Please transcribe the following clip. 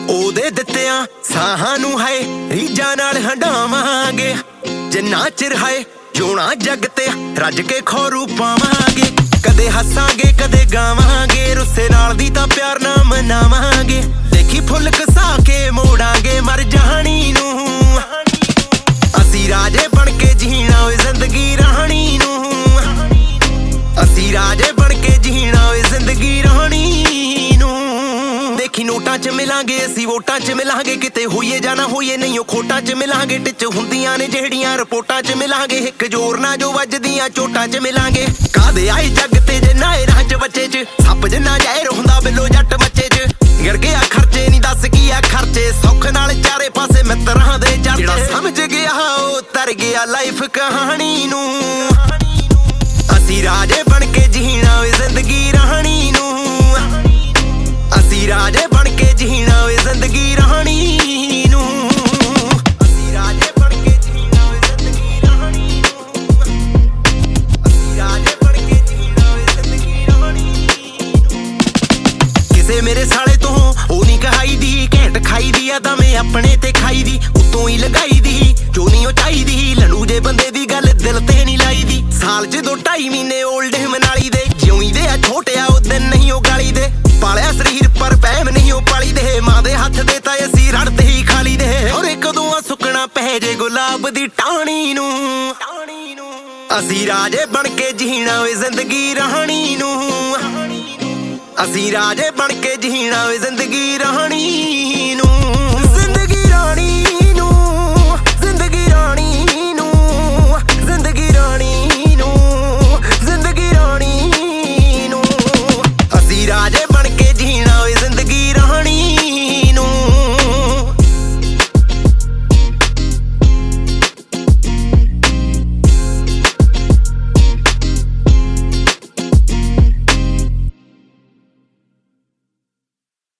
ਉਹਦੇ ਦਿੱਤਿਆਂ ਸਾਹਾਂ ਨੂੰ ਹੈ ਰੀਝਾਂ ਨਾਲ ਹੰਡਾਵਾਂਗੇ। ਜਿੰਨਾ ਚਿਰ ਹੈ ਜਿਉਣਾ ਜੱਗ ਤੇ ਰੱਜ ਕੇ ਖੌਰੂ ਪਾਵਾਂਗੇ। ਕਦੇ ਹੱਸਾਂਗੇ ਕਦੇ ਗਾਵਾਂਗੇ, ਰੁੱਸੇ ਨਾਲ ਦੀ ਤਾਂ ਪਿਆਰ ਨਾ ਮਨਾਵਾਂਗੇ। ਦੇਖੀ ਫੁੱਲ ਕਸਾ ਕੇ ਮੋੜਾਂਗੇ ਮਰ ਜਾਣੀ ਨੂੰ। ਅਸੀਂ ਰਾਜੇ ਬਣ ਕੇ ਜੀਣਾ ਓਏ ਜ਼ਿੰਦਗੀ ਰਾਣੀ ਨੂੰ। ਅਸੀਂ ਰਾਜੇ ਬਣ ਕੇ ਜੀਣਾ ਓਏ ਜ਼ਿੰਦਗੀ ਰਾਣੀ ਨੂੰ। ਦੇਖੀ ਨੋਟਾਂ 'ਚ ਮਿਲਾਂਗੇ ਅਸੀਂ ਵੋਟਾਂ 'ਚ ਮਿਲਾਂਗੇ, ਕਿਤੇ ਹੋਈਏ ਜਾਂ ਨਾ ਹੋਈਏ ਨਹੀਂ ਉਹ ਖੋਟਾਂ 'ਚ ਮਿਲਾਂਗੇ। ਟਿੱਚ ਹੁੰਦੀਆਂ ਨੇ ਜਿਹੜੀਆਂ ਰਿਪੋਰਟਾਂ 'ਚ ਮਿਲਾਂਗੇ, ਇੱਕ ਜ਼ੋਰ ਨਾ ਜੋ ਵੱਜਦੀਆਂ ਚੋਟਾਂ 'ਚ ਮਿਲਾਂਗੇ। ਕਾਹਦੇ ਆਏ ਜੱਗ ਤੇ ਜੇ ਨਾ ਰਾਹ 'ਚ ਬੱਚੇ 'ਚ ਸੱਪ ਜਿੰਨਾ ਜ਼ਹਿਰ ਹੁੰਦਾ ਬਿੱਲੋ ਜੱਟ ਬੱਚੇ 'ਚ। ਗਿਰ ਗਿਆ ਖਰਚੇ ਨਹੀਂ ਦੱਸ ਕੀ ਆ ਖਰਚੇ, ਸੌਖ ਨਾਲ ਚਾਰੇ ਪਾਸੇ ਮਿੱਤਰਾਂ ਦੇ ਜੜ। ਜਿਹੜਾ ਸਮਝ ਗਿਆ ਉਹ ਤਰ ਗਿਆ ਲਾਈਫ ਕਹਾਣੀ ਨੂੰ। ਅਸੀਂ ਰਾਜੇ ਬਣ ਕੇ ਜੀਣਾ ਓਏ ਜ਼ਿੰਦਗੀ ਰਾਣੀ ਨੂੰ। ਅਸੀਂ ਰਾਜੇ ਬਣ ਕੇ ਜੀਣਾ ਓਏ ਜ਼ਿੰਦਗੀ ਰਾਣੀ ਨੂੰ। ਅਸੀਂ ਰਾਜੇ ਬਣ ਕੇ ਜੀਣਾ ਓਏ ਜ਼ਿੰਦਗੀ ਰਾਣੀ ਨੂੰ। ਅਸੀਂ ਰਾਜੇ ਬਣ ਕੇ ਜੀਣਾ ਓਏ ਜ਼ਿੰਦਗੀ ਰਾਣੀ ਨੂੰ। ਕਿਸੇ ਮੇਰੇ ਸਾਲੇ ਤੋਂ ਉਹ ਨਹੀਂ ਕਹਾਈ ਦੀ, ਘੈਂਟ ਖਾਈ ਦੀ ਆ ਤਾਂ ਮੈਂ ਆਪਣੇ ਤੇ ਖਾਈ ਦੀ। ਉਤੋਂ ਹੀ ਲਗਾਈ ਦੀ ਜੋ ਨਹੀਂ ਉਹ ਚਾਹੀਦੀ, ਲੜੂ ਜੇ ਬੰਦੇ ਦੀ ਗੱਲ ਦਿਲ ਤੇ ਨਹੀਂ ਲਾਈ ਦੀ। ਸਾਲ 'ਚ 2-2.5 ਮਹੀਨੇ ਓਲਡ ਮਨਾਲੀ ਦੇ, ਜਿਉਂ ਦੇ ਆ ਛੋਟਿਆ ਉਹ ਦਿਨ ਨਹੀਂ ਉਹ ਗਾਲੀ ਦੇ। ਪਾਲਿਆ ਸਰੀਰ ਪਰ ਵਹਿਮ ਨਹੀਂ ਉਹ ਪਾਲੀ ਦੇ, ਮਾਂ ਦੇ ਹੱਥ ਦੇ ਤਾਂ ਅਸੀਂ ਰੜਦੇ ਹੀ ਖਾਲੀ ਦੇ। ਔਰੇ ਕਦੋਂ ਆ ਸੁੱਕਣਾ ਪੈ ਜੇ ਗੁਲਾਬ ਦੀ ਟਾਹਣੀ ਨੂੰ। ਅਸੀਂ ਰਾਜੇ ਬਣ ਕੇ ਜੀਣਾ ਓਏ ਜ਼ਿੰਦਗੀ ਰਾਣੀ ਨੂੰ। ਅਸੀਂ ਰਾਜੇ ਬਣ ਕੇ ਜੀਣਾ ਓਏ ਜ਼ਿੰਦਗੀ ਰਾਣੀ